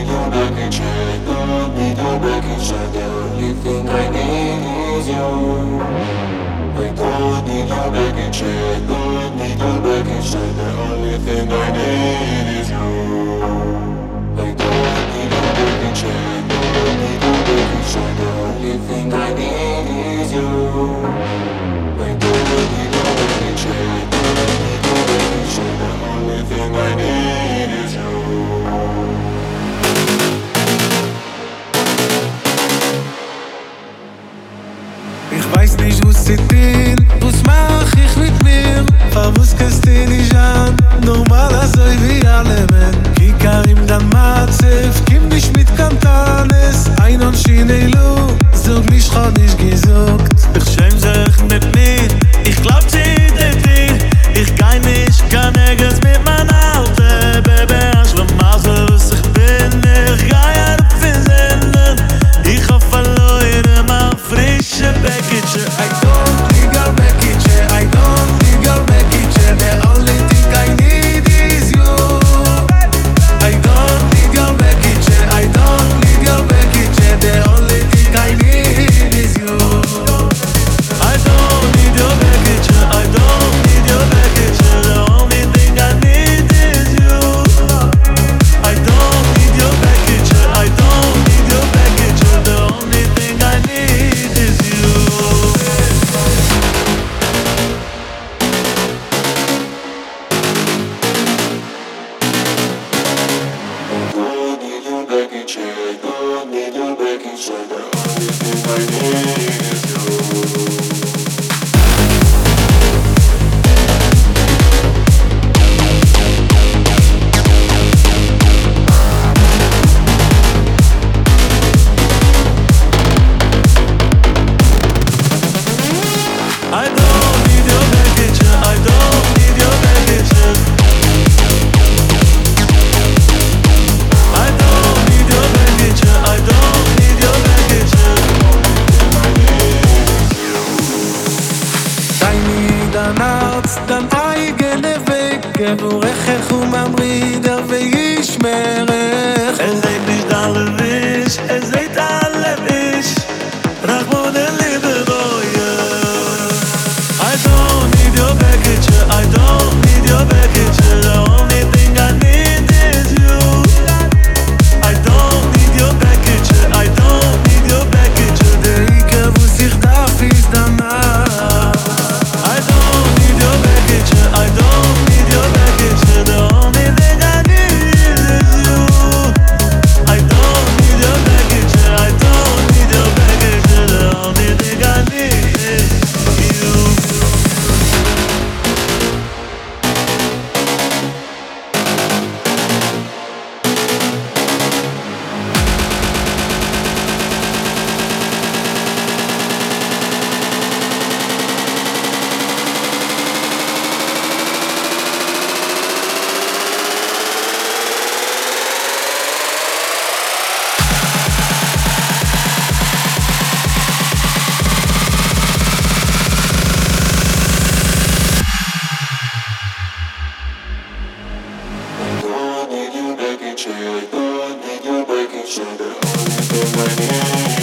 need your package, I don't need your package. The only thing I need is you. I don't need your package, I don't need your package. The only thing I need is you. I don't need your package, I don't need your package. The only thing I need is you. I don't need your package, I don't need your package. The only thing I need is you. Ich weiß nicht, was sie tun, was mach ich mit mir? Was kannst du nicht an? Normal, also wie alle Men. Kikarim dann Matzef, gib mich mit Kantanes. Ein und Schienelu, sag mich, ich hab nicht gesucht. Ich schäm sich mit mir, ich glaub sie dir. Ich geh nicht, kann nirgends mit mein Auto. Baby, ich will machen, was ich bin. Ich geh finden, ich hab verloren, mein frische Package. I don't need your package, I don't need your package. The only thing I need is you. I don't need your package, I don't need your package. The only thing I need is you. I don't need your package, I don't need your package. The only thing I need is you. I don't need your package, I don't need your package. The only thing I need is you. I don't need your package, I don't need your package. The only thing I need is you. I don't need your package, I don't need your package. I don't need your package, I don't need your package. Deine dein Arzt, dein eigener Weg, gebrochen וממריד וישמרך. seid nicht alle wisch, seid alle wisch. Rachmone liebe Reue. I don't need your package, I don't need your package. The only thing I need is you. I don't need your package, I don't need your package. Der Ike, wo sich darf, ist danach. I don't need your package, I don't need your package. The only thing I need is you. I don't need your package, I don't need your package. The only thing I need is you. I don't need your package, I don't need your package. The only thing I need